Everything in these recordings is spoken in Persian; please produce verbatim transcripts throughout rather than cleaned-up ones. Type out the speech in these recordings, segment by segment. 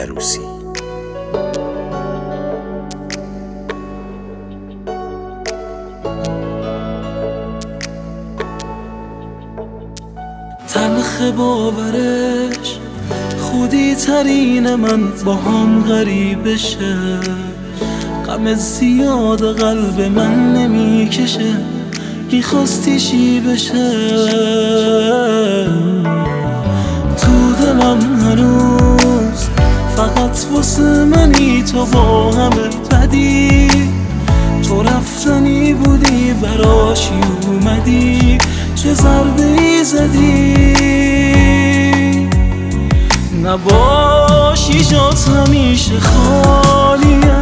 عروسی. تلخ باورش خودی ترین من با هم غریب شه، غم زیاد قلب من نمیکشه، میخواستی چی بشه؟ تو دلم هنوز فقط واسه منی، تو با همه بدی، تو رفتنی بودی براشی اومدی، چه ضربه ای زدی؟ نباشی جات همیشه خالیه،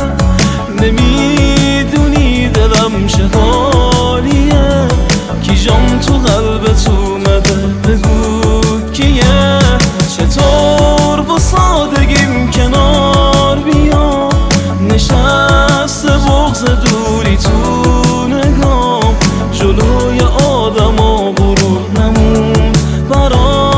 نمیدونی دلم چه حالیه، کی جام تو قلبت اومده بگو کیه؟ چطور با سادگیم کنار بیام، نشسته بغض دوری تو نگام، جلوی آدم و غرور نمون برام.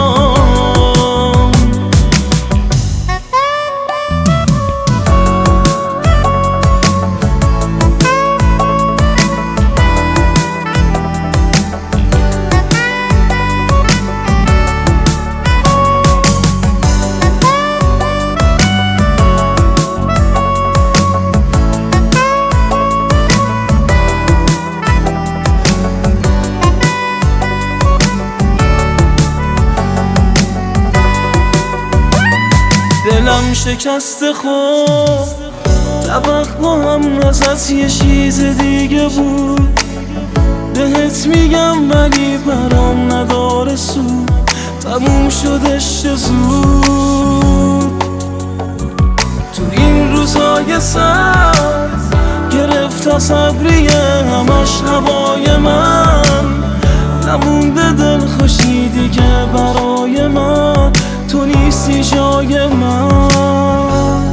دلم شکست خود طبق با هم ازت یه چیز دیگه بود، بهت میگم ولی برام نداره سود، تموم شدش چه زود. تو این روزای سخت گرفت صبریه همش هوای من، نمونده دل خوشی دیگه برای من، تو نیستی جای من.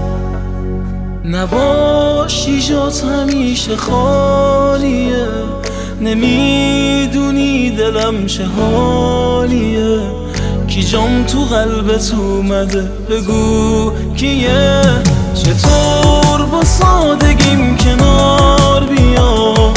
نباشی جات همیشه خالیه، نمیدونی دلم چه حالیه، کی جام تو قلبت اومده بگو کیه؟ چطور با سادگیم کنار بیام،